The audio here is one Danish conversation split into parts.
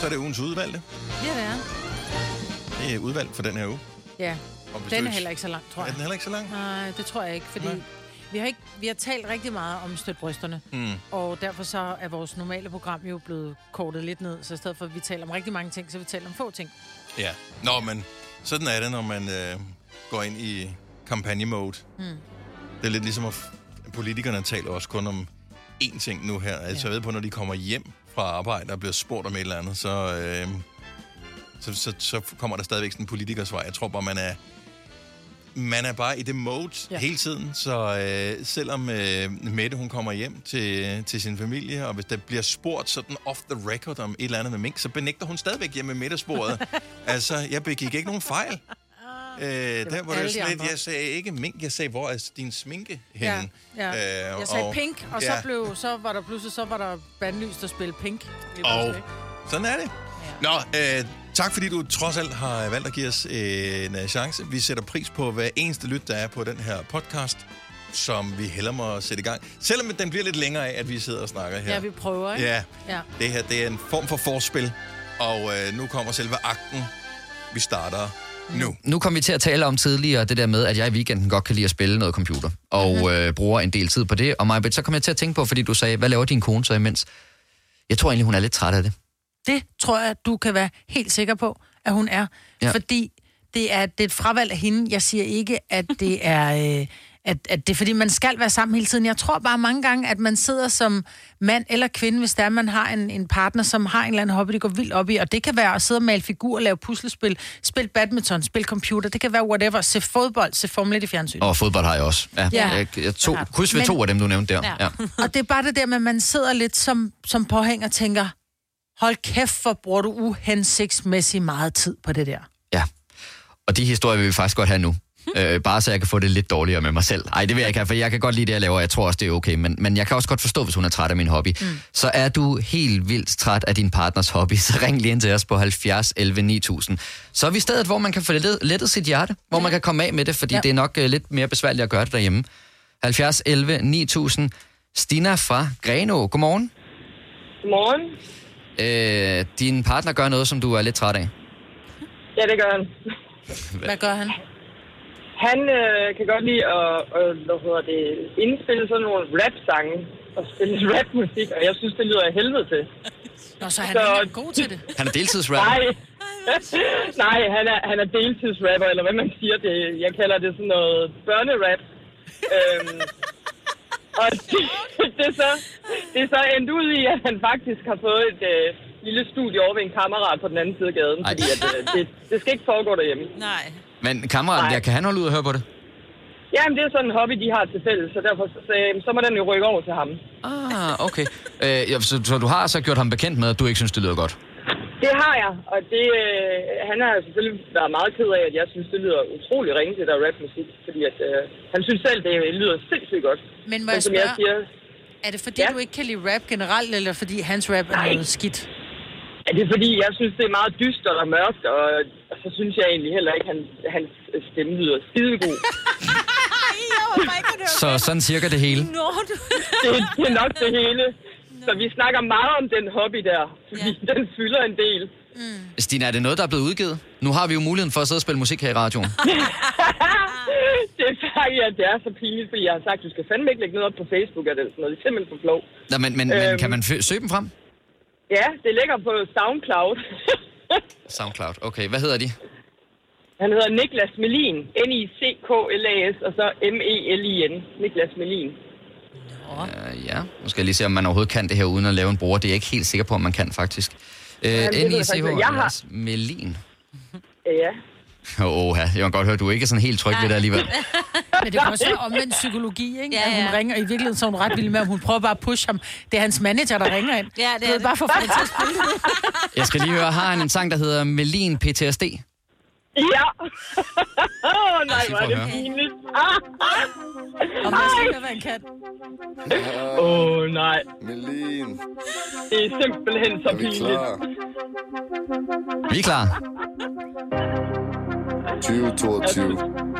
er det ugens udvalgte. Ja, det er. Det er udvalgt for den her uge. Ja, den er heller ikke så lang, tror jeg. Er den heller ikke så lang? Nej, det tror jeg ikke, fordi vi har talt rigtig meget om støtbrysterne, og derfor så er vores normale program jo blevet kortet lidt ned, så i stedet for, at vi taler om rigtig mange ting, så vi taler om få ting. Ja, men sådan er det, når man går ind i kampagnemode. Det er lidt ligesom, at politikerne taler også kun om én ting nu her. Altså jeg ved på, når de kommer hjem fra arbejde og bliver spurgt om et eller andet, så kommer der stadigvæk sådan en politikersvej. Jeg tror bare, man er bare i det mode hele tiden, så selvom Mette, hun kommer hjem til sin familie, og hvis der bliver spurgt sådan off the record om et eller andet med mink, så benægter hun stadigvæk hjemme med middagsbordet. Altså, jeg begik ikke nogen fejl. Der var det sådan lidt, jeg sagde ikke mink, jeg sagde, hvor er din sminke henne? Ja. Jeg sagde pink, og så var der pludselig bandlyst at spille pink. Og sådan er det. Nå, tak fordi du trods alt har valgt at give os en chance. Vi sætter pris på hver eneste lyt, der er på den her podcast, som vi hellere må sætte i gang. Selvom den bliver lidt længere af, at vi sidder og snakker her. Ja, vi prøver, ikke? Ja. Det her, det er en form for forspil, og nu kommer selve akten. Vi starter nu. Nu kom vi til at tale om tidligere det der med, at jeg i weekenden godt kan lide at spille noget computer, og bruger en del tid på det. Og Maj-Brit, så kom jeg til at tænke på, fordi du sagde, hvad laver din kone så imens? Jeg tror egentlig, hun er lidt træt af det. Det tror jeg, du kan være helt sikker på, at hun er. Ja. Fordi det er et fravalg af hende. Jeg siger ikke, at det er... At det er, fordi man skal være sammen hele tiden. Jeg tror bare mange gange, at man sidder som mand eller kvinde, hvis der man har en partner, som har en eller anden hobby, det går vildt op i. Og det kan være at sidde og male figurer, lave puslespil, spille badminton, spille computer. Det kan være whatever. Se fodbold, se Formel 1 i fjernsyn. Og fodbold har jeg også. Ja. Jeg kryds ved 2 af dem, du nævnte der. Ja. Og det er bare det der med, at man sidder lidt som påhæng og tænker, hold kæft, hvor bruger du uhensigtsmæssigt meget tid på det der. Ja, og de historier vil vi faktisk godt have nu. Bare så jeg kan få det lidt dårligere med mig selv. Ej, det vil jeg ikke have, for jeg kan godt lide det, jeg laver, og jeg tror også, det er okay. Men jeg kan også godt forstå, hvis hun er træt af min hobby. Så er du helt vildt træt af din partners hobby, så ring lige ind til os på 70 11 9000. Så er vi stedet, hvor man kan få lettet sit hjerte, hvor man kan komme af med det, fordi det er nok lidt mere besværligt at gøre det derhjemme. 70 11 9000. Stina fra Grenå, godmorgen. Godmorgen. Din partner gør noget, som du er lidt træt af. Ja, det gør han. Hvad gør han? Han kan godt lide at indspille sådan nogle rap-sange og spille rap-musik, og jeg synes, det lyder af helvede til. Nå, så han er ikke god til det. Han er deltidsrapper? Nej, han er deltidsrapper, eller hvad man siger. Jeg kalder det sådan noget børnerap. Og det er så endt ud i, at han faktisk har fået et lille studie over ved en kammerat på den anden side af gaden, fordi at, det skal ikke foregå derhjemme. Nej. Men kammeraten der, kan han holde ud og høre på det? Jamen, det er sådan en hobby, de har til fælles, så derfor så må den jo rykke over til ham. Okay. Så du har så gjort ham bekendt med, at du ikke synes, det lyder godt? Det har jeg, og han har selvfølgelig været meget ked af, at jeg synes, det lyder utrolig ringe, det der rapmusik, fordi at, han synes selv, det lyder sindssygt godt. Men må jeg spørge, er det fordi, du ikke kan lide rap generelt, eller fordi hans rap er noget skidt? Ja, det er fordi, jeg synes, det er meget dystert og mørkt, og så synes jeg egentlig heller ikke, at hans stemme lyder skidegod. Så sådan cirka det hele? Det er nok det hele. Så vi snakker meget om den hobby der, fordi den fylder en del. Stina, er det noget, der er blevet udgivet? Nu har vi jo muligheden for at sidde og spille musik her i radioen. Det er faktisk, at det er så pinligt, fordi jeg har sagt, du skal fandme ikke lægge noget op på Facebook, eller sådan noget. Det er simpelthen for flov. Men kan man søge dem frem? Ja, det ligger på SoundCloud. SoundCloud, okay. Hvad hedder de? Han hedder Niklas Melin. Niklas, og så Melin. Niklas Melin. Ja, nu skal jeg lige se, om man overhovedet kan det her uden at lave en bruger. Det er jeg ikke helt sikker på, om man kan faktisk. Niklas Melin. Ja. Jeg kan godt høre, at du ikke er sådan helt tryg ved det alligevel. Men det kan også være omvendt psykologi, ikke? Ja. At hun ringer, i virkeligheden så er hun ret vild med, at hun prøver bare at pushe ham. Det er hans manager, der ringer ind. Ja, det er bare for til at spille. Jeg skal lige høre, har han en sang, der hedder Melin PTSD? Ja. Nej, hvor er det pinligt. Og man skal være en kat. Nej. Melin. Det er simpelthen så pinligt. Vi er klar. 2022.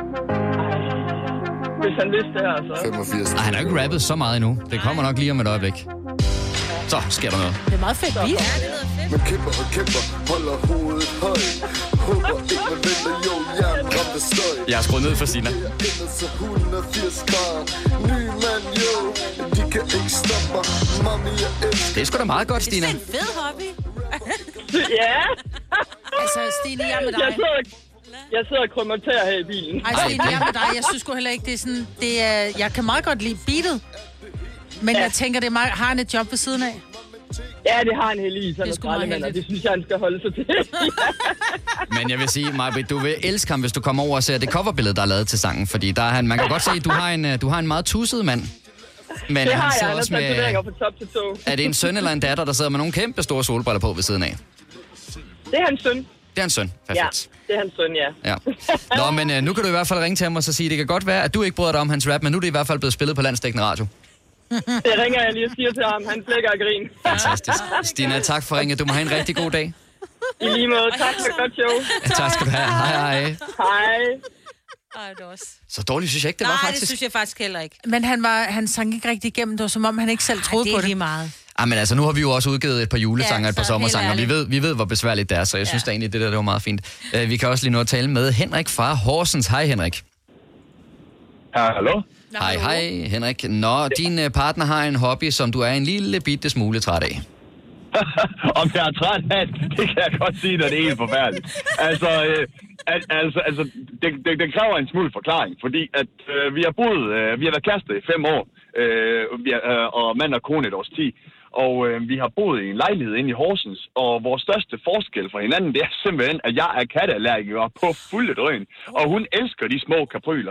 Hvis han vidste det her, så... 85. Han har ikke rappet så meget endnu. Det kommer nok lige om et øjeblik. Så sker der noget. Det er meget fedt beat. Ja, det lyder fedt. Men kæmper, holder hovedet højt. Håber ikke man venter, jo, hjernen ramte støj. Jeg har skruet ned for Sina. Jeg ender så 180 grader. Ny mand, jo, de kan ikke stoppe mig. Mami, jeg elsker. Det er sgu da meget godt, Stina. Det er en fed hobby. Ja. Altså, Stine, jeg er med dig. Jeg sidder og krummer tæer her i bilen. Ej, Stine, jeg er med dig. Jeg synes sgu heller ikke, det er sådan... Det er, jeg kan meget godt lide beatet. Men jeg tænker, det er meget, har han et job ved siden af? Ja, det har han heldigvis. Han er skraldemand, og det synes jeg, han skal holde sig til. Men jeg vil sige, Maj-Brit, du vil elske ham, hvis du kommer over og ser det coverbillede, der er lavet til sangen. Fordi der er han, man kan godt se, at du har en meget tusset mand. Men det har jeg. han Han har tatoveringer fra top til tå. Er det en søn eller en datter, der sidder med nogle kæmpe store solbriller på ved siden af? Det er hans søn. Det er en søn. Perfekt. Ja, det er hans søn, ja. Nå, men nu kan du i hvert fald ringe til ham og så sige, det kan godt være, at du ikke bryder dig om hans rap, men nu er det i hvert fald blevet spillet på landsdækkende radio. Det ringer jeg lige og siger til ham. Han flækker af grin. Fantastisk. Stina, tak for ringet. Du må have en rigtig god dag. I lige måde. Tak for et godt show. Ja, tak skal du have. Hej. Hej. Ej, det også. Så dårligt synes jeg ikke, det var faktisk. Nej, det synes jeg faktisk heller ikke. Men han sang ikke rigtig igennem. Det var som om, han ikke selv troede på det. Det er lige meget. Men altså, nu har vi jo også udgivet et par julesanger og et par så sommersanger, og vi ved, hvor besværligt det er, så jeg synes da egentlig, det var meget fint. Vi kan også lige nå at tale med Henrik fra Horsens. Hej, Henrik. Hallo? Hej, Henrik. Nå, din partner har en hobby, som du er en lille bitte smule træt af. Om jeg er træt af det kan jeg godt sige, at det er helt forfærdeligt. Altså, det kræver en smule forklaring, fordi at vi har været kærester i 5 år, og mand og kone et års tid. Og vi har boet i en lejlighed inde i Horsens, og vores største forskel fra hinanden, det er simpelthen, at jeg er katteallergiker på fulde drøn, og hun elsker de små kapryler.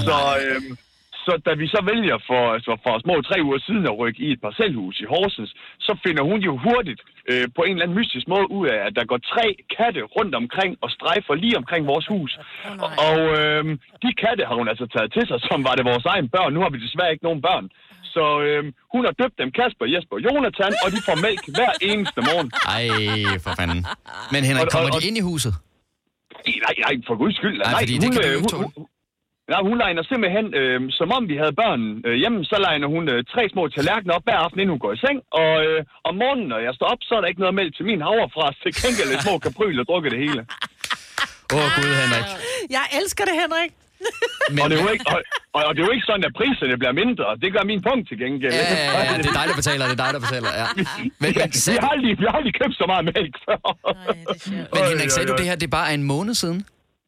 Så da vi så vælger for små 3 uger siden at rykke i et parcelhus i Horsens, så finder hun jo hurtigt på en eller anden mystisk måde ud af, at der går 3 katte rundt omkring og strejfer lige omkring vores hus. Og de katte har hun altså taget til sig, som var det vores egen børn. Nu har vi desværre ikke nogen børn. Så hun har døbt dem Kasper, Jesper og Jonathan, og de får mælk hver eneste morgen. Ej, for fanden. Men Henrik, kommer de ind i huset? Nej, for guds skyld. Nej, fordi det kan du jo ikke tåle. Ja, hun legner simpelthen, som om vi havde børn hjemme, så legner hun 3 små tallerkener op hver aften, inden hun går i seng. Og om morgenen, når jeg står op, så er der ikke noget mælk til min havrefras. Til gengæld lidt små kapryl og drukker det hele. Gud, Henrik. Jeg elsker det, Henrik. Men... Og, det er jo ikke sådan, at priserne bliver mindre. Det gør min punkt til gengæld. Ja, det er dig, der betaler. Ja. Men vi har aldrig købt så meget mælk før. Men Henrik, sagde du det her, det er bare en måned siden?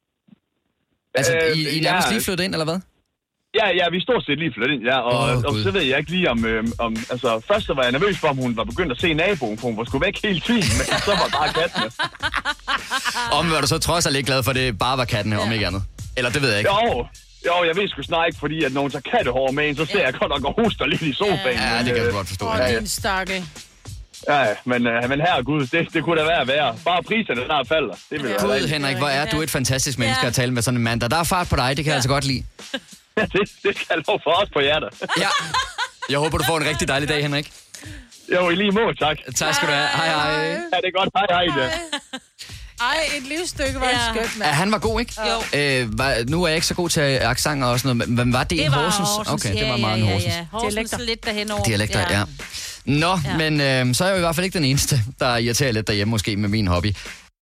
Altså, I nærmest lige flyttet ind, eller hvad? Ja, vi er stort set lige flyttet ind, ja. Og så ved jeg ikke lige om altså, først så var jeg nervøs for, om hun var begyndt at se naboen, for hun var sgu væk hele tiden, men så var bare kattene. Var du så trods alt ikke glad for, at det bare var kattene, om ikke andet? Eller det ved jeg ikke. Jo, jeg ved sgu snart ikke, fordi at nogen tager kattehår med ind, så ser jeg godt nok og hoster lidt i sofaen. Ja, det kan du godt forstå. Din stakkel. Ja, men herregud, det kunne da være. Bare priserne snart falder. Det vil Gud, Henrik, hvor er du et fantastisk menneske at tale med sådan en mand. Der er fart på dig, det kan jeg altså godt lide. Ja, det skal jeg lov for os på hjertet. Ja. Jeg håber, du får en rigtig dejlig dag, Henrik. Jo, i lige måde, tak. Tak skal du have. Hej. Ja, det er godt. Hej. Ej, et livsstykke var skønt, mand. Ja, han var god, ikke? Jo. Nu er jeg ikke så god til accenter og sådan noget, men var det i Horsens? Okay, det var meget en Horsens. Horsens er lidt derhenover. Dialekter, ja. Nå, men så er jeg jo i hvert fald ikke den eneste, der irriterer lidt derhjemme måske med min hobby.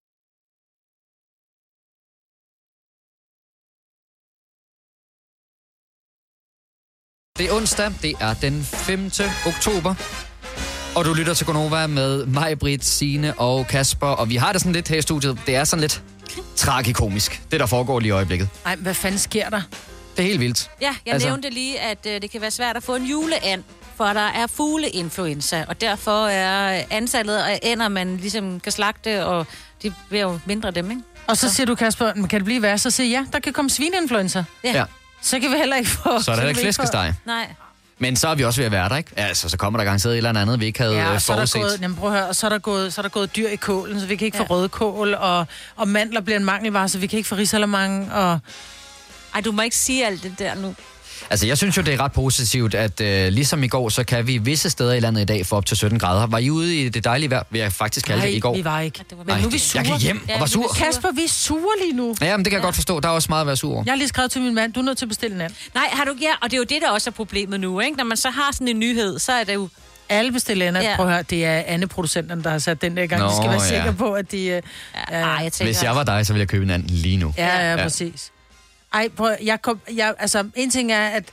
Det er onsdag, det er den 5. oktober. Og du lytter til Gonova med Maj-Brit, Signe og Kasper. Og vi har det sådan lidt her i studiet. Det er sådan lidt tragikomisk, det der foregår lige i øjeblikket. Ej, hvad fanden sker der? Det er helt vildt. Ja, jeg nævnte lige, at det kan være svært at få en juleand, for der er fugleinfluenza. Og derfor er antallet af ænder, man ligesom kan slagte, og det bliver jo mindre dem, ikke? Og så siger du, Kasper, kan det blive værre? Så siger der kan komme svineinfluenza. Ja. Så kan vi heller ikke få... Så er der heller ikke flæskesteg. Nej. Men så er vi også ved at være der, ikke? Altså, så kommer der garanteret et eller andet, vi ikke havde forudset. Prøv at høre, så er der gået dyr i kålen, så vi kan ikke få rødkål, og mandler bliver en mangelvare, så vi kan ikke få risalamande, og... Ej, du må ikke sige alt det der nu. Altså, jeg synes jo, det er ret positivt, at ligesom i går, så kan vi visse steder i landet i dag få op til 17 grader. Var I ude i det dejlige vejr, vil jeg faktisk kalde det i går? Nej, vi var ikke. Men nu er vi sure. Jeg gik hjem og var sur. Kasper, vi er sure lige nu. Ja, men det kan jeg godt forstå. Der er også meget at være sur over. Jeg har lige skrevet til min mand, du er nødt til at bestille en and. Nej, har du ikke? Ja, og det er jo det, der også er problemet nu, ikke? Når man så har sådan en nyhed, så er det jo Alle bestiller Anna. Ja. Prøv at høre, det er Anne-producenterne, der har sat den der i gang. De skal være sikre på, at de... Hvis jeg var dig, så ville jeg købe en anden lige nu. Ja, præcis. Ej, prøv, altså, en ting er, at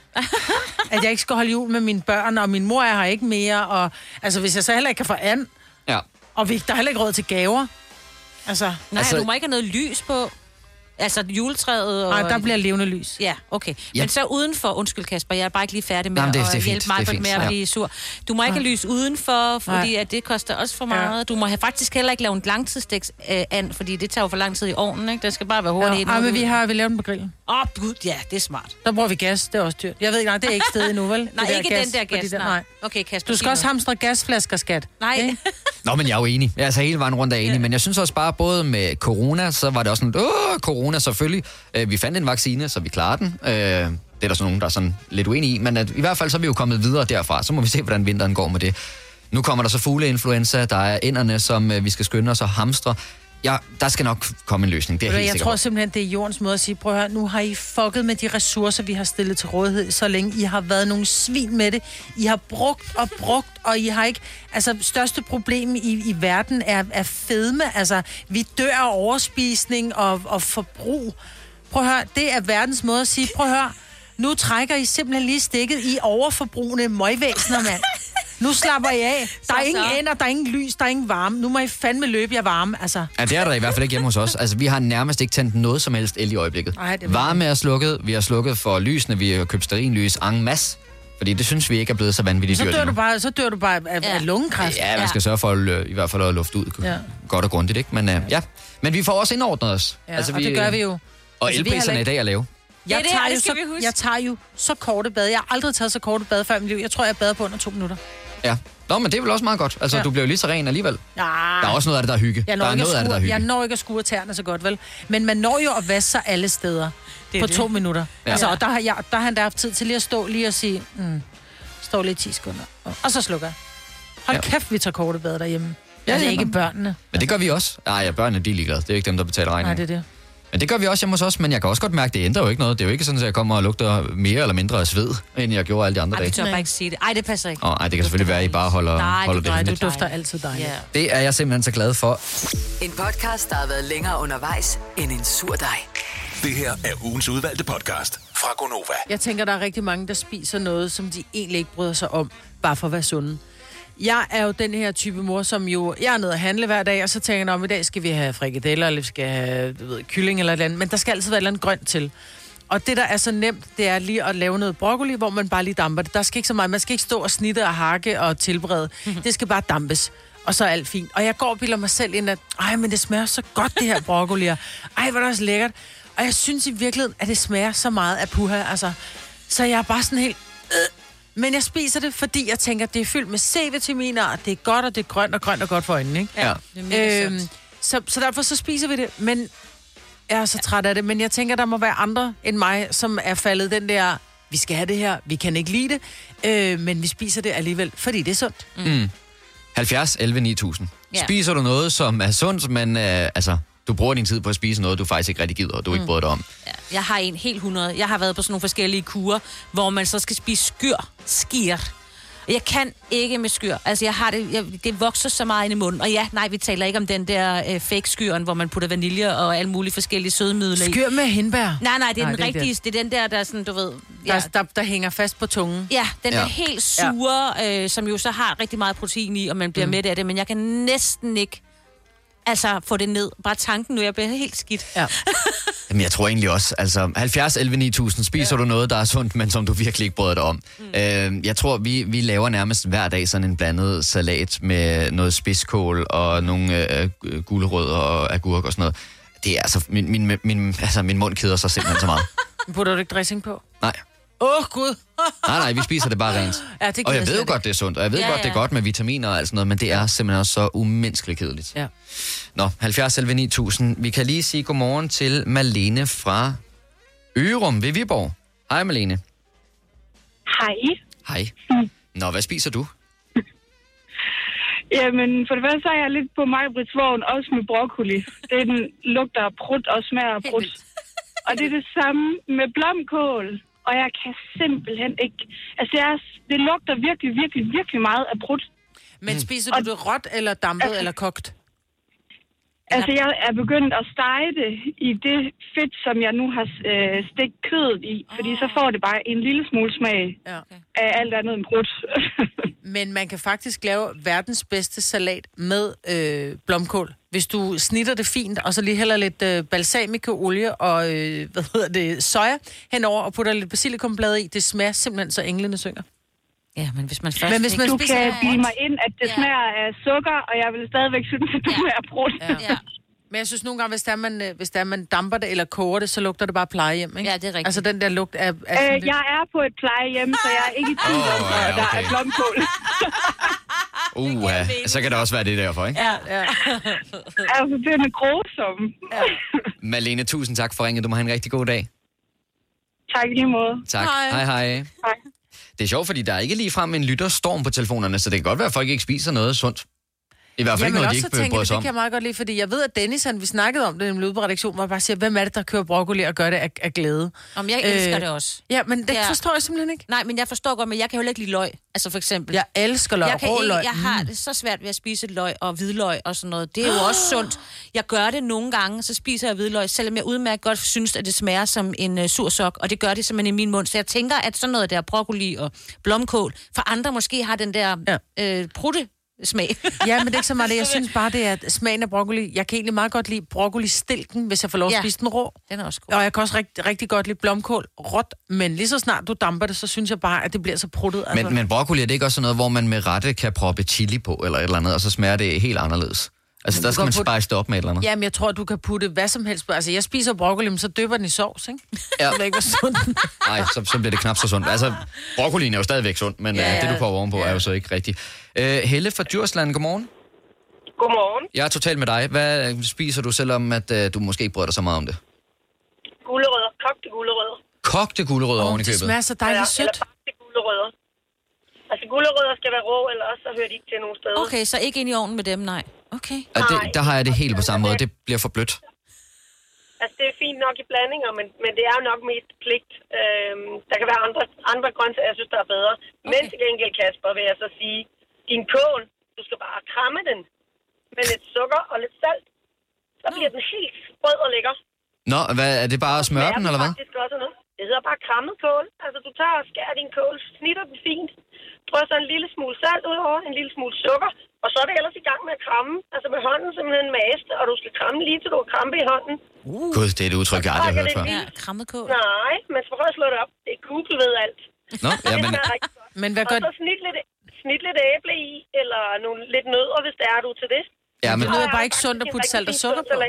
jeg ikke skal holde jul med mine børn, og min mor er her ikke mere, og altså, hvis jeg så heller ikke kan få and, og der er heller ikke råd til gaver, altså... Nej, du må ikke have noget lys på. Altså juletræet og... Nej, der bliver levende lys. Ja, okay. Men så udenfor... Undskyld, Kasper, jeg er bare ikke lige færdig med at hjælpe mig med at blive sur. Du må ikke have lys udenfor, fordi at det koster også for meget. Ja. Du må faktisk heller ikke lave en langtidssteks and, fordi det tager jo for lang tid i ovnen, ikke? Det skal bare være hurtigt. Ja, men vi lavet den på grillen. Gud, ja, det er smart. Der bruger vi gas, det er også dyrt. Jeg ved ikke, det er ikke stedet endnu, vel? Nej, ikke gas, den der gas, nej. Okay, Kasper, du skal også hamstre gasflasker, skat. Nej. Nå, men jeg er jo enig. Altså hele vejen rundt er enig, men jeg synes også bare, både med corona, så var det også sådan, corona selvfølgelig. Vi fandt en vaccine, så vi klarer den. Det er der så nogen, der er sådan lidt uenige i, men i hvert fald så er vi jo kommet videre derfra. Så må vi se, hvordan vinteren går med det. Nu kommer der så fugleinfluenza, der er ænderne, som vi skal skynde os og hamstre. Ja, der skal nok komme en løsning, det er helt sikkert. Jeg tror simpelthen, det er jordens måde at sige, prøv at høre, nu har I fucket med de ressourcer, vi har stillet til rådighed så længe. I har været nogle svin med det. I har brugt, og I har ikke... Altså, største problem i verden er fedme. Altså, vi dør af overspisning og forbrug. Prøv at høre, det er verdens måde at sige, prøv at høre, nu trækker I simpelthen lige stikket i overforbrugende møgvæsener, mand. Nu slapper I af. Der er ingen ender, der er ingen lys, der er ingen varme. Nu må I fandme løbe jer varme, altså. Ja, det er der i hvert fald ikke hjemme hos os. Altså, vi har nærmest ikke tændt noget som helst el i øjeblikket. Varme er slukket, vi har slukket for lysene, vi har købt stearinlys en masse. Fordi det synes vi ikke er blevet så vanvittigt dyrt. Så dør du bare af lungekræft. Ja, man skal sørge for i hvert fald at lufte ud. Godt og grundigt, ikke? Men men vi får også indordnet os. Ja, altså, og det gør vi jo. Og altså, elpriserne i dag er lave. Jeg tager jo så korte bad. Jeg har aldrig taget så korte bad før i mit liv. Jeg tror, jeg bader på under 2 minutter. Ja. Nå, men det er vel også meget godt. Altså, du bliver jo lige så ren alligevel. Der er også noget af det, der er hygge. Jeg når ikke at skure tæerne så godt, vel? Men man når jo at vaske sig alle steder på 2 minutter. Ja. Altså, og der har han da haft tid til lige at stå lige og sige, stå lige 10 sekunder. Og så slukker jeg. Hold kæft, vi tager korte bad derhjemme. Altså ikke børnene. Men det gør vi også. Nej, børnene, de er ligeglade. Det er ikke dem, der betaler regningen. Nej, det er det. Men det gør vi også hjemme hos os, men jeg kan også godt mærke, at det ændrer jo ikke noget. Det er jo ikke sådan, at jeg kommer og lugter mere eller mindre af sved, end jeg gjorde alle de andre dage. Nej, det tør bare ikke sige det. Ej, det passer ikke. Det kan selvfølgelig være, at I bare holder det. Nej, du dufter altid dejligt. Yeah. Det er jeg simpelthen så glad for. En podcast, der har været længere undervejs end en sur dej. Det her er ugens udvalgte podcast fra Gonova. Jeg tænker, der er rigtig mange, der spiser noget, som de egentlig ikke bryder sig om, bare for at være sunde. Jeg er jo den her type mor, som jo... Jeg er nede at handle hver dag, og så tænker jeg, om i dag skal vi have frikadeller, eller vi skal have kylling eller et eller andet. Men der skal altid være et eller andet grønt til. Og det, der er så nemt, det er lige at lave noget broccoli, hvor man bare lige damper det. Der skal ikke så meget. Man skal ikke stå og snitte og hakke og tilberede. Det skal bare dampes. Og så er alt fint. Og jeg går og bilder mig selv ind, at men det smager så godt, det her broccoli. Hvor er det også lækkert. Og jeg synes i virkeligheden, at det smager så meget af puha. Altså, så jeg er bare sådan helt... Men jeg spiser det, fordi jeg tænker, at det er fyldt med C-vitaminer, og det er godt, og det er grønt og godt for øjnene, ikke? Ja, det er mega sundt. Så derfor så spiser vi det, men jeg er så træt af det. Men jeg tænker, der må være andre end mig, som er faldet den der, vi skal have det her, vi kan ikke lide det, men vi spiser det alligevel, fordi det er sundt. 70, 11, 9000. Spiser du noget, som er sundt, men du bruger din tid på at spise noget, du faktisk ikke rigtig gider, og du ikke bryder dig om? Ja, jeg har en helt 100. Jeg har været på sådan nogle forskellige kurer, hvor man så skal spise skir. Jeg kan ikke med skyr. Altså, jeg har det vokser så meget ind i munden. Og vi taler ikke om den der fake skyren, hvor man putter vanilje og alle mulige forskellige sødemidler i. Skyr med hindbær? Nej, det er den rigtige. Det er den der er sådan, du ved... Ja. Der hænger fast på tungen. Ja, den er helt sure, som jo så har rigtig meget protein i, og man bliver mæt af det. Men jeg kan næsten ikke få det ned. Bare tanken nu, jeg bliver helt skidt. Ja. Jamen, jeg tror egentlig også, 70, 11, 9000, spiser du noget, der er sundt, men som du virkelig ikke bryder dig om. Jeg tror, vi laver nærmest hver dag sådan en blandet salat med noget spidskål og nogle gulerødder og agurk og sådan noget. Det er min mund keder sig simpelthen så meget. Putter du ikke dressing på? Nej. Gud. Nej, vi spiser det bare rent. Og jeg ved jo godt, det er sundt, og jeg ved godt, det er godt med vitaminer og alt sådan noget, men det er simpelthen også så umenneskeligt kedeligt. Ja. Nå, 70 11 9000. Vi kan lige sige godmorgen til Malene fra Ørum ved Viborg. Hej, Malene. Hej. Hej. Nå, hvad spiser du? Jamen, for det første så er jeg lidt på Maj-Brits vogn, også med broccoli. Den lugter af prut og smager af prut. Og det er det samme med blomkål. og jeg kan simpelthen ikke... Altså, det lugter virkelig, virkelig, virkelig meget af brudt. Men spiser du det råt, eller dampet, eller kogt? Altså, jeg er begyndt at stege det i det fedt, som jeg nu har stegt kødet i, fordi så får det bare en lille smule smag af alt andet end brudt. Men man kan faktisk lave verdens bedste salat med blomkål. Hvis du snitter det fint, og så lige hælder lidt balsamico-olie og soja henover, og putter lidt basilikumblade i, det smager simpelthen så englene synger. Ja, men hvis man først... hvis man du kan bilde mig ind, at det smager af sukker, og jeg vil stadigvæk synes, at det smager brudt. Ja. Men jeg synes nogle gange, hvis man damper det eller koger det, så lugter det bare plejehjem, ikke? Ja, det er rigtigt. Altså den der lugt af jeg er på et plejehjem, så jeg er ikke i tvivl om, at der er blomkål. Så kan det også være det derfor, ikke? Ja. Altså, det er grusom. Ja. Malene, tusind tak for ringet. Du må have en rigtig god dag. Tak i lige måde. Tak. Hej. Det er sjovt, fordi der er ikke ligefrem en lytterstorm på telefonerne, så det kan godt være, at folk ikke spiser noget sundt. I hvert fald ikke noget, de ikke bryder sig om. Det kan jeg meget godt lide, fordi jeg ved, at Dennis, vi snakkede om det i en lydberedaktion, hvor jeg bare siger, hvem er det, der kører broccoli og gør det af glæde? Om jeg elsker det også. Ja, men det forstår jeg simpelthen ikke. Nej, men jeg forstår godt, men jeg kan jo ikke lide løg. Altså for eksempel. Jeg elsker løg og rå løg. Jeg har det så svært ved at spise løg og hvidløg og sådan noget. Det er jo også sundt. Jeg gør det nogle gange, så spiser jeg hvidløg, selvom jeg udmærket godt synes, at det smager som en sur sok, og det gør det simpelthen i min mund. Så jeg tænker, at sådan noget der broccoli og blomkål, for andre måske har den der prutte smag. Ja, men det er ikke så meget det. Jeg synes bare, det er smagen af broccoli. Jeg kan egentlig meget godt lide broccoli-stilken, hvis jeg får lov at spise den rå. Den er også god. Og jeg kan også rigtig godt lide blomkål råt, men lige så snart du damper det, så synes jeg bare, at det bliver så pruttet. Altså. Men broccoli, er det ikke også sådan noget, hvor man med rette kan proppe chili på, eller et eller andet, og så smager det helt anderledes? Altså, der skal man spice det op med et eller andet. Jamen, jeg tror, du kan putte hvad som helst på. Altså, jeg spiser broccoli, men så dypper den i sovs, ikke? Ja. Det er ikke sundt. Nej, så bliver det knap så sundt. Altså, broccolien er jo stadigvæk sundt, men det, du får ovenpå, er jo så ikke rigtigt. Helle fra Djursland, godmorgen. Godmorgen. Jeg er totalt med dig. Hvad spiser du, selvom at du måske ikke bryder dig så meget om det? Gulerødder. Kogte gulerødder. Kogte gulerødder oven i købet? Det smager så dejligt sødt. Eller bagte gulerødder. Altså, gulerødder skal være rå, eller også så hører de ikke til nogen steder. Okay, så ikke ind i ovnen med dem, nej. Okay. Der har jeg det helt på samme måde. Det bliver for blødt. Altså, det er fint nok i blandinger, men det er nok mest pligt. Der kan være andre grøntsager, jeg synes, der er bedre. Okay. Men til gengæld, Kasper, vil jeg så sige, din kål, du skal bare kramme den med lidt sukker og lidt salt. Så bliver den helt sprød og lækker. Nå, er det bare at smøre den, eller hvad? Det hedder bare krammet kål. Altså, du tager og skærer din kål, snitter den fint, drysser en lille smule salt ud over, en lille smule sukker, og så er det ellers i gang med at kramme. Altså med hånden simpelthen maste, og du skal kramme lige til du har krampe i hånden. Gud, det er et udtryk, jeg aldrig har hørt før. Ja, krammet kål. Nej, men så prøv at slå det op. Det er Google ved alt. Nå, jamen... Men hvad gør... Og så snit lidt æble i, eller lidt nødder, hvis det er du til det. Ja, men... Det er bare ikke sundt at putte salt og sukker på.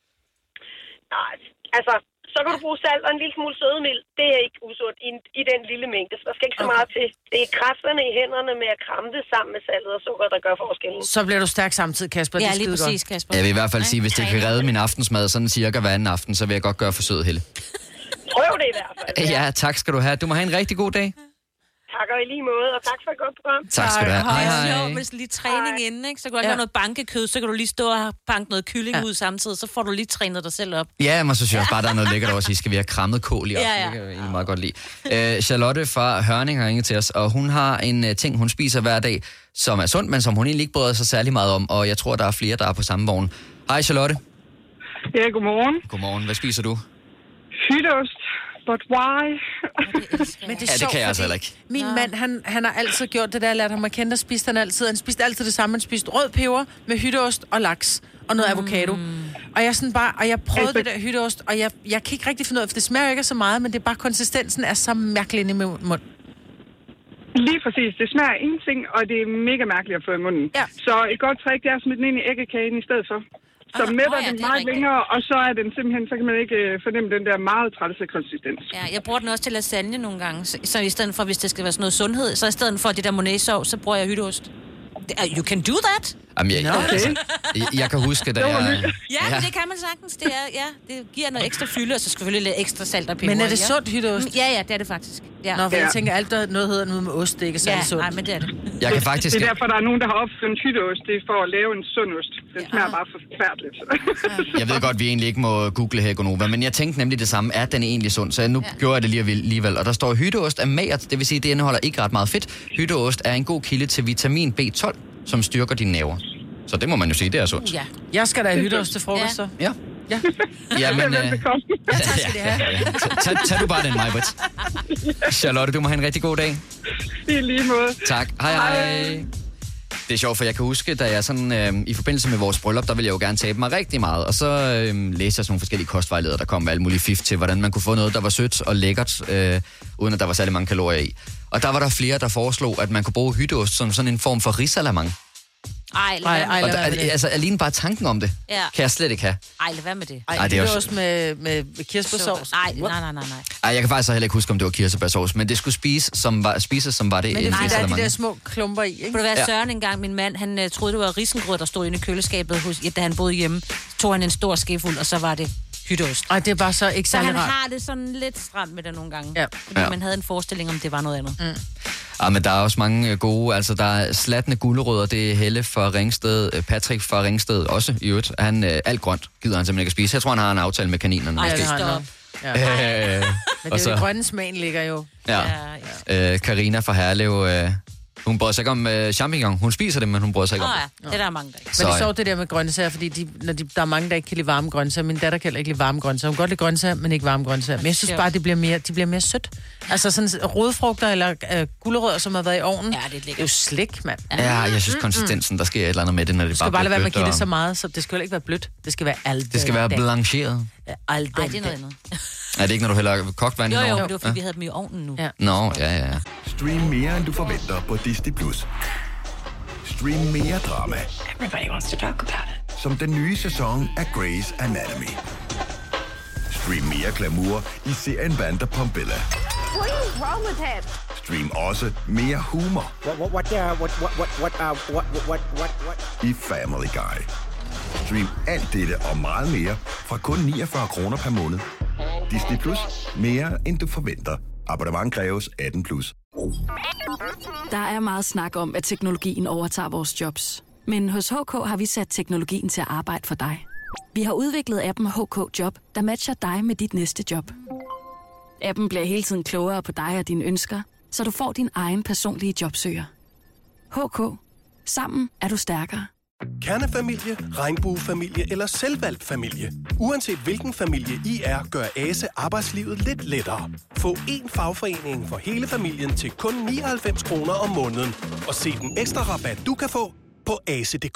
Nej, altså... Så kan du bruge salt og en lille smule sødemild. Det er ikke usundt i den lille mængde. Så der skal ikke så meget til. Det er kræfterne i hænderne med at kramme det sammen med saltet og sukker, der gør forskellen. Så bliver du stærk samtidig, Kasper. Ja, lige præcis, Kasper. Jeg vil i hvert fald sige, hvis det kan redde min aftensmad sådan cirka hver anden aften, så vil jeg godt gøre forsøget, Helle. Prøv det i hvert fald. Ja, tak skal du have. Du må have en rigtig god dag. Tak og i lige måde, og tak for et godt program. Tak skal du have. Hej. Med sådan lige træning inden, ikke? Så kan du have noget bankekød, så kan du lige stå og banke noget kylling ud samtidig, så får du lige trænet dig selv op. Ja, men så synes jeg også bare, der er noget lækkert over at sige, skal vi have krammet kål i op? Det kan jeg egentlig meget godt lide. Charlotte fra Hørning har ringet til os, og hun har en ting, hun spiser hver dag, som er sundt, men som hun egentlig ikke bryder sig særlig meget om, og jeg tror, der er flere, der er på samme vogn. Hej Charlotte. Ja, godmorgen. Godmorgen. Hvad spiser du? Hytteost. But why? Men det er ja, sjovt, det kan jeg altså ikke. Min mand, han har altid gjort det der, jeg lærte ham at kende, der spiste han altid. Han spiste altid det samme. Han spiste rød peber med hytteost og laks og noget avocado. Og jeg prøvede det der hytteost, og jeg kan ikke rigtig finde ud af, for det smager ikke så meget, men det er bare konsistensen er så mærkelig inde i munden. Lige præcis. Det smager ingenting, og det er mega mærkeligt at få i munden. Ja. Så et godt trick, det er at smide den ind i æggekagen i stedet for. Så mætter den meget længere, og så er den simpelthen, så kan man ikke fornemme den der meget trælse konsistens. Ja, jeg bruger den også til lasagne nogle gange, så i stedet for, hvis det skal være sådan noget sundhed, så i stedet for det der monæsovs, så bruger jeg hytteost. You can do that? Jamen, jeg kan huske, da jeg... Ja, det kan man sagtens. Det giver noget ekstra fylde, og så selvfølgelig lidt ekstra salt og peber. Men er det sundt hytteost? Ja, det er det faktisk. Ja. Nå, for jeg tænker, alt der noget hedder noget med ost, det er ikke særlig sundt. Nej, men det er det. Jeg kan faktisk... Det er derfor, der er nogen, der har opfundet hytteost. Det er for at lave en sund ost. Den smager bare forfærdeligt. Jeg ved godt, vi egentlig ikke må google her, Gonova, men jeg tænkte nemlig det samme. Er den egentlig sund? Så nu gjorde jeg det alligevel. Og der står, hytteost er magert, det vil sige, det indeholder ikke ret meget fedt. Hytteost er en god kilde til vitamin B12, som styrker dine nerver. Så det må man jo sige, det er sundt. Ja. Jeg skal da have hytteost til frokost, så. Ja. Jamen, tag du bare den, Maj-Brit. Charlotte, du må have en rigtig god dag. I lige måde. Tak. Hej. Det er sjovt, for jeg kan huske, da jeg sådan, i forbindelse med vores bryllup, der ville jeg jo gerne tabe mig rigtig meget. Og så læste jeg sådan nogle forskellige kostvejledere, der kom med alle mulige fif til, hvordan man kunne få noget, der var sødt og lækkert, uden at der var særlig mange kalorier i. Og der var der flere, der foreslog, at man kunne bruge hytteost som sådan en form for risalamande. Ej, altså alene bare tanken om det, kan jeg slet ikke have. Ej, lad være med det. Ej, det er også med kirsebærsovs. Nej. Ej, jeg kan faktisk heller ikke huske, om det var kirsebærsovs, men det skulle spises som var det. Men det er de der små klumper i, ikke? Kunne det være Søren engang, min mand, han troede, det var risengrød, der stod inde i køleskabet, da han boede hjemme. Tog han en stor skefuld, og så var det hytteost. Ej, det er bare så ikke særlig rart. Så han har det sådan lidt stramt med det nogle gange. Ja. Fordi man havde en forestilling om, det var noget andet. Men der er også mange gode, altså der er slatne gulerødder, det er Helle fra Ringsted, Patrick fra Ringsted også i øvrigt. Alt grønt gider han simpelthen ikke at spise. Jeg tror, han har en aftale med kaninerne. Ej, det har han. Men det er jo grønne smagen ligger jo. Karina fra Herlev, hun bryder sig ikke om champignon. Hun spiser det, men hun bryder sig ikke om det. Det er der mange, der ikke. Men det er sjovt det der med grøntsager, fordi der er mange, der ikke kan lide varme grøntsager. Min datter kan heller ikke lide varme grøntsager. Hun kan godt lide grøntsager, men ikke varme grøntsager. Men jeg synes bare, de bliver mere sødt. Altså sådan rodfrugter eller gulerødder, som har været i ovnen. Ja, det er jo slik, mand. Ja, jeg synes konsistensen, der sker et eller andet med det, når det bare bliver blødt. Du skal bare lade være med at give det så meget, så det skal jo ikke være blødt. Det skal være alt. Det skal være blancheret. Ej, det er noget andet. Er det ikke, når du hælder kogt vand i Jo, det var fordi, vi havde dem i ovnen nu. Nå, ja. Stream mere, end du forventer på Disney+. Stream mere drama. Everybody wants to talk about it. Som den nye sæson af Grey's Anatomy. Stream mere glamour i serien Vanderpump-Bella. What is wrong with him? Stream også mere humor. What? I Family Guy. Stream alt dette og meget mere fra kun 49 kroner per måned. Disney Plus. Mere end du forventer. Abonnement kræves 18+. Der er meget snak om, at teknologien overtager vores jobs. Men hos HK har vi sat teknologien til at arbejde for dig. Vi har udviklet appen HK Job, der matcher dig med dit næste job. Appen bliver hele tiden klogere på dig og dine ønsker, så du får din egen personlige jobsøger. HK. Sammen er du stærkere. Kernefamilie, regnbuefamilie eller selvvalgt familie. Uanset hvilken familie I er, gør ASE arbejdslivet lidt lettere. Få én fagforening for hele familien til kun 99 kroner om måneden. Og se den ekstra rabat, du kan få på ase.dk.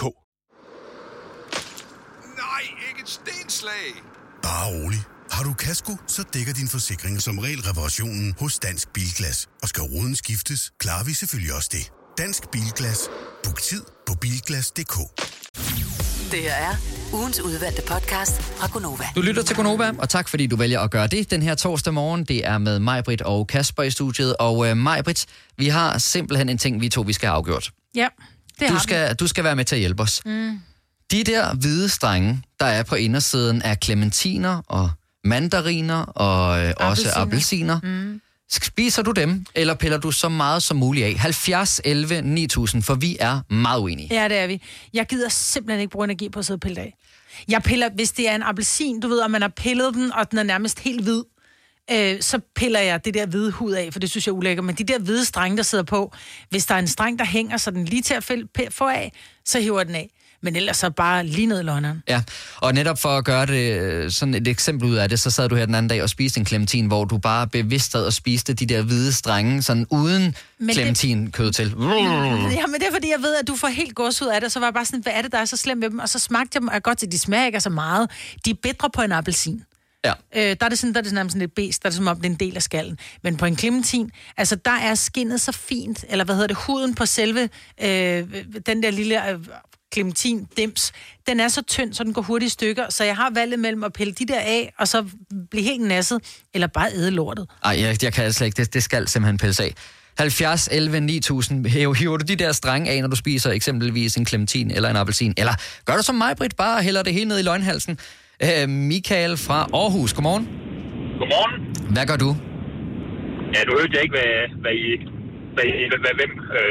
Nej, ikke et stenslag! Bare rolig. Har du kasko, så dækker din forsikring som regel reparationen hos Dansk Bilglas. Og skal ruden skiftes, klarer vi selvfølgelig også det. Dansk Bilglas. Book tid på bilglas.dk. Det her er ugens udvalgte podcast fra Gonova. Du lytter til Gonova, og tak fordi du vælger at gøre det den her torsdag morgen. Det er med Maj-Brit og Kasper i studiet. Og Maj-Brit, vi har simpelthen en ting, vi skal have afgjort. Ja, det har du skal være med til at hjælpe os. De der hvide strenge, der er på indersiden af clementiner og mandariner og også appelsiner. Spiser du dem, eller piller du så meget som muligt af? 70 11 9000, for vi er meget uenige. Ja, det er vi. Jeg gider simpelthen ikke bruge energi på at sidde og pille af. Jeg piller, hvis det er en appelsin, du ved, om man har pillet den, og den er nærmest helt hvid, så piller jeg det der hvide hud af, for det synes jeg er ulækkert. Men de der hvide strenge, der sidder på, hvis der er en streng, der hænger, så den lige til at få af, så hiver den af. Men ellers så bare lige ned i lånderen. Ja, og netop for at gøre det sådan et eksempel ud af det, så sad du her den anden dag og spiste en clementin, hvor du bare bevidst sad og spiste de der hvide strenge, sådan uden clementinkød til. Ja, men det er fordi, jeg ved, at du får helt gåsehud af det, så var jeg bare sådan, hvad er det, der er så slemt med dem? Og så smagte jeg dem, og godt til, de smager ikke så meget. De er bedre på en appelsin. Ja. Der er det nærmest sådan lidt bæst, der er det som om, det er en del af skallen. Men på en clementin, altså der er skinnet så fint, eller huden på selve, den der lille clementin-dims, den er så tynd, så den går hurtigt i stykker, så jeg har valget mellem at pille de der af, og så blive helt nasset, eller bare æde lortet. Ej, jeg kan altså ikke, det skal simpelthen pilles af. 70 11 9000, hiver du de der strenge af, når du spiser eksempelvis en clementin eller en appelsin, eller gør du som mig, Britt, bare hælder det hele ned i løgnhalsen. Michael fra Aarhus, godmorgen. Godmorgen. Hvad gør du? Ja, du hørte ikke, hvem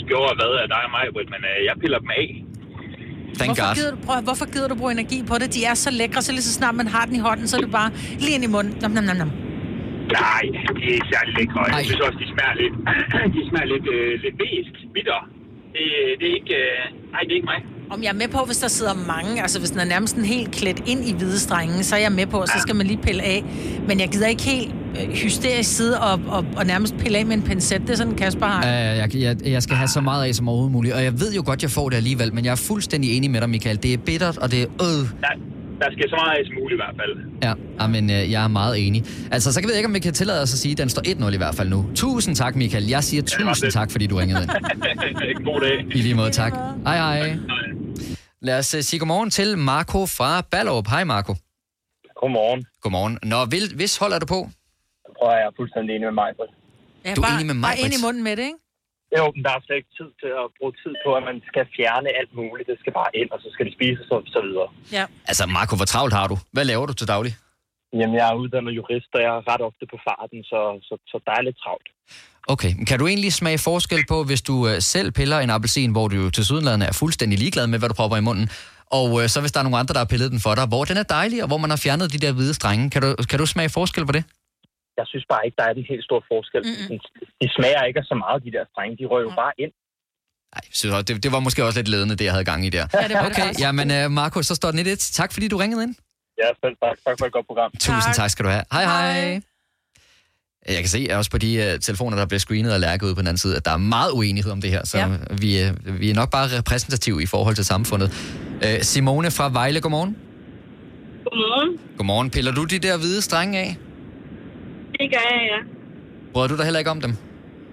gjorde hvad af dig og mig, men jeg piller dem af. Hvorfor gider du bruge energi på det? De er så lækre, så lige så snart man har den i hånden, så er det bare lige ind i munden. Nom, nom, nom, nom. Nej, de er ikke særlig lækre. Jeg synes også, de smager lidt væsk, bitter. Det er ikke... nej, det er ikke mig. Om jeg er med på, hvis der sidder mange, altså hvis den er nærmest en helt klædt ind i hvide strenge, så er jeg med på, så skal man lige pille af. Men jeg gider ikke helt hysterisk sidde og nærmest pille af med en pincet. Det er sådan, Kasper har. Jeg skal have så meget af som overhovedet muligt. Og jeg ved jo godt, jeg får det alligevel, men jeg er fuldstændig enig med dig, Michael. Det er bittert, og det er Der skal så meget af som muligt i hvert fald. Ja, men jeg er meget enig. Altså, så kan jeg ikke, om vi kan tillade os at sige, at den står 1-0 i hvert fald nu. Tusind tak, Michael. Jeg siger tusind tak, fordi du ringede ind. God dag. I lige måde, tak. Hej. Lad os sige godmorgen til Marco fra Ballerup. Hej, Marco. Godmorgen. Nå, hvis hold er du på? Jeg tror, jeg er fuldstændig enig med mig. Ja, du er enig med mig? Bare ind i munden med det, ikke? Jo, men der er slet ikke tid til at bruge tid på, at man skal fjerne alt muligt. Det skal bare ind, og så skal det spises og så videre. Ja. Altså, Marco, hvor travlt har du? Hvad laver du til daglig? Jamen, jeg er uddannet jurist, og jeg er ret ofte på farten, så der er lidt travlt. Okay, men kan du egentlig smage forskel på, hvis du selv piller en appelsin, hvor du jo til sydenlandet er fuldstændig ligeglad med, hvad du propper i munden, og så hvis der er nogle andre, der har pillet den for dig, hvor den er dejlig, og hvor man har fjernet de der hvide strenge. Kan du smage forskel på det? Jeg synes bare ikke, der er den helt store forskel. De smager ikke så meget, de der strenge. De rører jo bare ind. Nej, så det var måske også lidt ledende, det jeg havde gang i der. Okay, jamen Marco, så står den 1-1. Tak fordi du ringede ind. Ja, selv tak. Tak for et godt program. Tusind tak skal du have. Hej. Jeg kan se også på de telefoner, der bliver screenet og lærket ude på den anden side, at der er meget uenighed om det her, så vi er nok bare repræsentative i forhold til samfundet. Simone fra Vejle, godmorgen. Godmorgen. Piller du de der hvide strenge af? Det gør jeg, ja. Bryder du dig heller ikke om dem?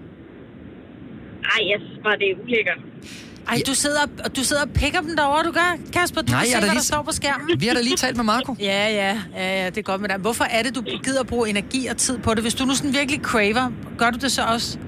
Nej, jeg synes bare, det er ulækkert. Ej, du sidder og pikker dem derovre, du gør, Kasper. Du kan se, hvad der står på skærmen. Vi har da lige talt med Marco. Ja, det er godt med dig. Hvorfor er det, du gider at bruge energi og tid på det? Hvis du nu sådan virkelig craver, gør du det så også?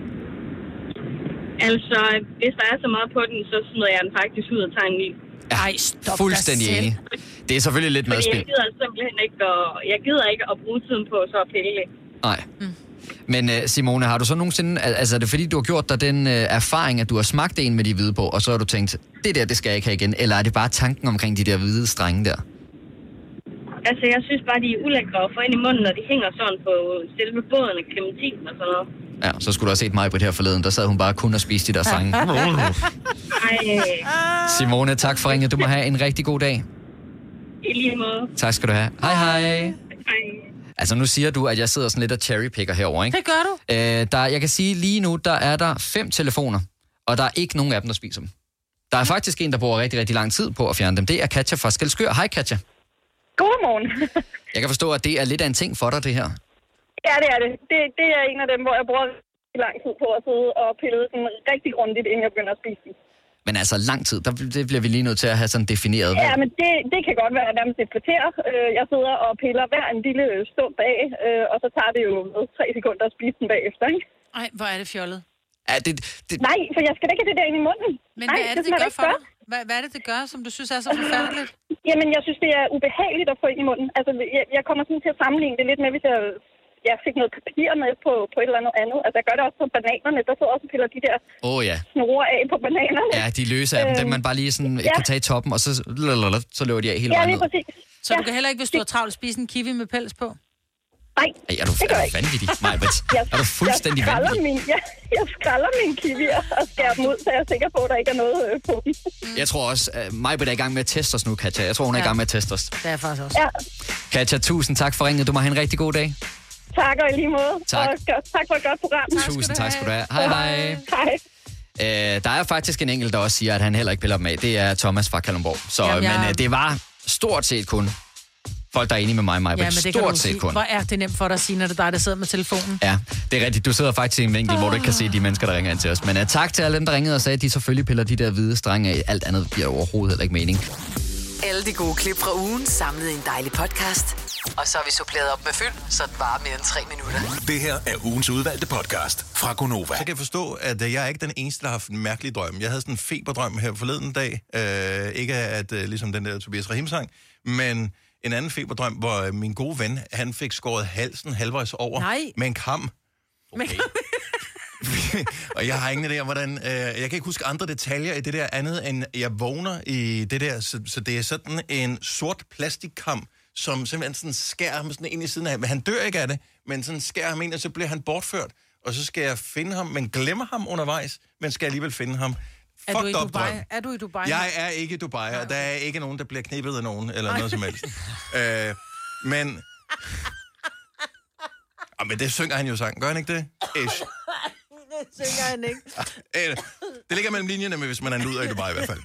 Altså, hvis der er så meget på den, så smider jeg den faktisk ud og tager en ny. Ej, stop fuldstændig enig. Det er selvfølgelig lidt madspil. Jeg gider simpelthen ikke at bruge tiden på så at pille det. Nej. Men Simone, har du så nogensinde, altså er det fordi, du har gjort dig den erfaring, at du har smagt en med de hvide på, og så har du tænkt, det skal jeg ikke have igen, eller er det bare tanken omkring de der hvide strenge der? Altså, jeg synes bare, de er ulækre at få ind i munden, når de hænger sådan på selve båden af clementin og sådan noget. Ja, så skulle du have set mig på det her forleden, der sad hun bare kun og spiste de der strenge. Simone, tak for ringet. Du må have en rigtig god dag. I lige måde. Tak skal du have. Hej. Altså, nu siger du, at jeg sidder sådan lidt og cherrypicker herover, ikke? Det gør du. Jeg kan sige, lige nu, der er der 5 telefoner, og der er ikke nogen af dem, der spiser dem. Der er faktisk en, der bruger rigtig, rigtig lang tid på at fjerne dem. Det er Katja fra Skelskør. Hej, Katja. Godmorgen. Jeg kan forstå, at det er lidt af en ting for dig, det her. Ja, det er det. Det er en af dem, hvor jeg bruger lang tid på at sidde og pille den rigtig grundigt, inden jeg begynder at spise den. Men altså lang tid, det bliver vi lige nødt til at have sådan defineret. Ja, men det kan godt være nærmest et kvarter. Jeg sidder og piller hver en lille stund bag, og så tager det jo 3 sekunder at spise den bagefter, ikke? Ej, hvor er det fjollet. Ja, Nej, for jeg skal da ikke have det der ind i munden. Men hvad er det, det gør for dig? Hvad er det, det gør, som du synes er så forfærdeligt? Jamen, jeg synes, det er ubehageligt at få ind i munden. Altså, jeg kommer sådan til at sammenligne det lidt med, hvis jeg fik noget papir med på et eller andet. Altså, jeg gør det også på bananerne. Der sidder også og piller de der snore af på bananerne. Ja, de løse af dem, man bare lige sådan kan tage i toppen, og så løber de af hele vejen ned. Ja, lige præcis. Så du kan heller ikke, hvis du har travlt, spise en kiwi med pels på? Nej, er du vanvittig, Majbrit? Er du fuldstændig vanvittig? Jeg skræller min kiwi og skærer dem ud, så jeg er sikker på, at der ikke er noget på dem. Jeg tror også, Majbrit er i gang med at teste os nu, Katja. Jeg tror, hun er i gang med at teste os. Det er faktisk også. Ja. Katja, tusind tak for ringet. Du må have en rigtig god dag. Tak, og i lige måde. Tak. Og tak for et godt program. Tusind tak skal du have. Hej. Der er faktisk en enkelt, der også siger, at han heller ikke piller dem af. Det er Thomas fra Kalundborg. Så, men det var stort set kun folk, der er enige med mig, Maja. Ja, men det stort set kun. Hvor er det nemt for dig at sige, når det er dig, der sidder med telefonen? Ja, det er rigtigt. Du sidder faktisk i en vinkel, hvor du ikke kan se de mennesker, der ringer ind til os. Men tak til alle dem, der ringede og sagde, at de selvfølgelig piller de der hvide strenge af. Alt andet bliver overhovedet heller ikke mening. Alle de gode klip fra ugen samlet i en dejlig podcast. Og så har vi suppleret op med fyld, så det varer mere end 3 minutter. Det her er ugens udvalgte podcast fra Gonova. Så kan jeg forstå, at jeg er ikke den eneste, der har haft en mærkelig drøm. Jeg havde sådan en feberdrøm her forleden dag. Ikke at ligesom den der Tobias Rahim-sang, men en anden feberdrøm, hvor min gode ven, han fik skåret halsen halvvejs over med en kam. Okay. Og jeg har ingen idé om, hvordan... jeg kan ikke huske andre detaljer i det der andet, end jeg vågner i det der. Så det er sådan en sort plastikkam, som simpelthen sådan skærer ham sådan ind i siden af. Men han dør ikke af det, men sådan skærer ham ind, og så bliver han bortført. Og så skal jeg finde ham, men glemmer ham undervejs, men skal alligevel finde ham. Er du i Dubai? Er du i Dubai? Jeg er ikke i Dubai, og der er ikke nogen, der bliver knippet af nogen, eller noget som helst. Men det synger han jo sang. Gør han ikke det? Ish. Det synger han ikke. Det ligger mellem linjerne, hvis man er en luder i Dubai i hvert fald.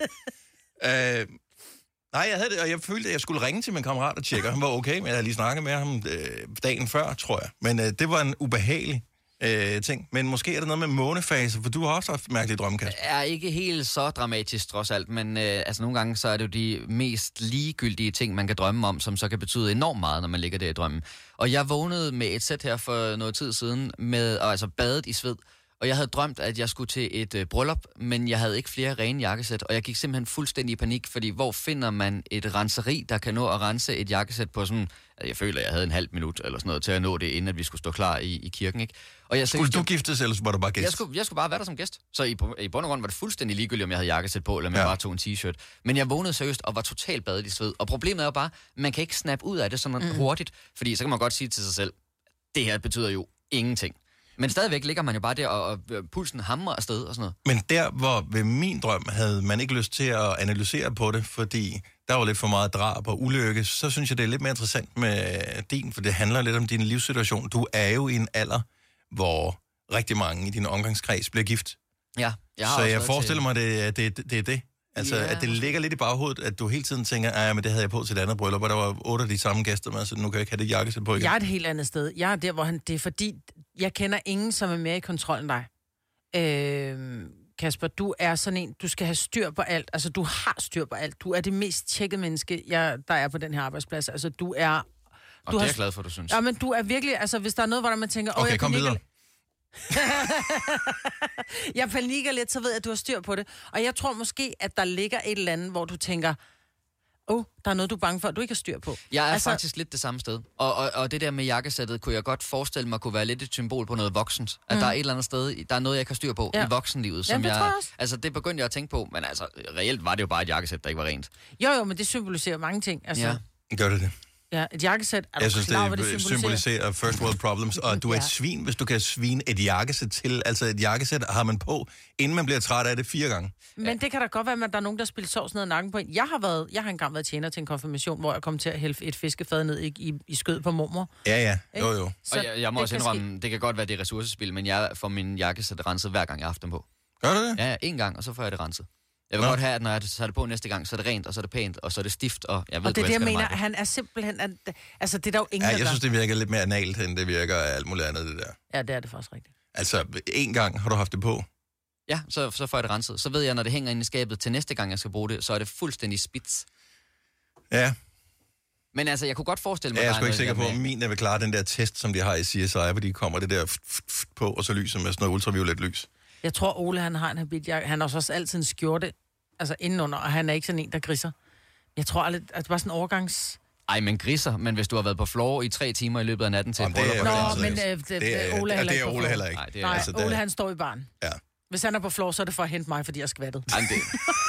Nej, jeg havde det, og jeg følte, at jeg skulle ringe til min kammerat og tjekke, han var okay, men jeg havde lige snakket med ham dagen før, tror jeg. Men det var en ubehagelig ting. Men måske er det noget med månefase, for du har også haft mærkelige drømmekast. Er ikke helt så dramatisk trods alt, men nogle gange så er det jo de mest ligegyldige ting, man kan drømme om, som så kan betyde enormt meget, når man ligger der i drømmen. Og jeg vågnede med et sæt her for noget tid siden, med badet i sved. Og jeg havde drømt, at jeg skulle til et bryllup, men jeg havde ikke flere rene jakkesæt, og jeg gik simpelthen fuldstændig i panik, fordi hvor finder man et renseri, der kan nå at rense et jakkesæt på sådan... Jeg føler, at jeg havde en halv minut eller sådan noget til at nå det, inden at vi skulle stå klar i kirken, ikke? Og jeg skulle du giftes, eller var du bare gæst? Jeg skulle bare være der som gæst. Så i bund og grund var det fuldstændig ligegyldigt, om jeg havde jakkesæt på, eller om jeg bare tog en t-shirt. Men jeg vågnede seriøst og var totalt badet i sved. Og problemet er jo bare, man kan ikke snappe ud af det sådan hurtigt, fordi så kan man godt sige til sig selv, det her betyder jo ingenting. Men stadigvæk ligger man jo bare der, og pulsen hamrer afsted og sådan noget. Men der, hvor ved min drøm havde man ikke lyst til at analysere på det, fordi der var lidt for meget drab og ulykke, så synes jeg, det er lidt mere interessant med din, for det handler lidt om din livssituation. Du er jo i en alder, hvor rigtig mange i din omgangskreds bliver gift. Ja, så jeg forestiller mig, at det er det. Altså, at det ligger lidt i baghovedet, at du hele tiden tænker, men det havde jeg på til et andet bryllup, og der var 8 af de samme gæster med, så nu kan jeg ikke have det jakkesæt på igen. Jeg er et helt andet sted. Jeg er der, hvor det er fordi, jeg kender ingen, som er mere i kontrol end dig. Kasper, du er sådan en, du skal have styr på alt. Altså, du har styr på alt. Du er det mest tjekkede menneske, der er på den her arbejdsplads. Altså, du er... Og det er jeg glad for, du synes. Ja, men du er virkelig... Altså, hvis der er noget, hvor man tænker... Okay, kom videre. Jeg panikker lidt, så ved jeg, at du har styr på det. Og jeg tror måske, at der ligger et eller andet, hvor du tænker, der er noget, du er bange for, at du ikke har styr på. Jeg er faktisk lidt det samme sted. Og det der med jakkesættet, kunne jeg godt forestille mig, kunne være lidt et symbol på noget voksent. At der er et eller andet sted, der er noget, jeg kan styr på i voksenlivet. Som det tror jeg også. Altså, det begyndte jeg at tænke på, men altså, reelt var det jo bare et jakkesæt, der ikke var rent. Jo, men det symboliserer mange ting. Altså, ja. Gør det? Ja, et jakkesæt. Jeg synes, det symboliserer first world problems, og du er et svin, hvis du kan svine et jakkesæt til. Altså, et jakkesæt har man på, inden man bliver træt af det 4 gange. Men det kan da godt være, at der er nogen, der spiller sovs ned ad nakken på en. Jeg har engang været tjener til en konfirmation, hvor jeg kom til at hælde et fiskefad ned i skød på mormor. Ja. Jo. Og jeg må også indrømme, det kan godt være, det er ressourcespil, men jeg får min jakkesæt renset hver gang, jeg har haft dem på. Gør du det? Ja, en gang, og så får jeg det renset. Jeg vil godt have, at når jeg tager det på næste gang, så er det rent, og så er det pænt, og så er det stift, og jeg ved, og det er det, jeg mener, han er simpelthen... Altså, det er der jo ingen, jeg synes, det virker lidt mere analt, end det virker af alt muligt andet, det der. Ja, det er det faktisk rigtigt. Altså, en gang har du haft det på? Ja, så får jeg det renset. Så ved jeg, når det hænger inde i skabet til næste gang, jeg skal bruge det, så er det fuldstændig spids. Ja. Men altså, jeg kunne godt forestille mig... Ja, jeg er sgu ikke sikker på, at min vil klare den der test, som de har i CSI, hvor de kommer det der på, og så lyser med sådan noget ultraviolet lys. Jeg tror, Ole, han har en habitjakke. Han har også altid en skjorte, altså indenunder, og han er ikke sådan en, der griser. Jeg tror aldrig, at det var sådan en overgangs... Ej, men griser, men hvis du har været på floor i 3 timer i løbet af natten til et bryllup... Ole heller ikke. Nej, Ole han står i baren. Ja. Hvis han er på floor, så er det for at hente mig, fordi jeg er skvattet. Ej, det...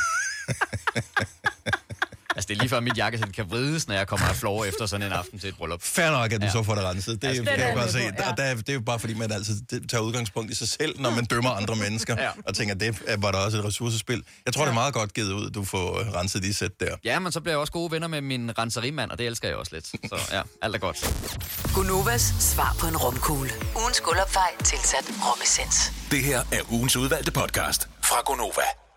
Altså, det er lige før mit jakkesæt kan vrides, når jeg kommer af floor efter sådan en aften til et bryllup. Fair nok, at du så får det renset. Det kan jeg bare se. Det er jo bare fordi, man altid tager udgangspunkt i sig selv, når man dømmer andre mennesker, og tænker, det var der også et ressourcespil. Jeg tror, det er meget godt givet ud, du får renset de sæt der. Ja, men så bliver jeg også gode venner med min renserimand, og det elsker jeg også lidt. Så ja, alt er godt. Gunovas svar på en romkugle. Ugens guldopfej tilsat romessens. Det her er ugens udvalgte podcast fra Gunova.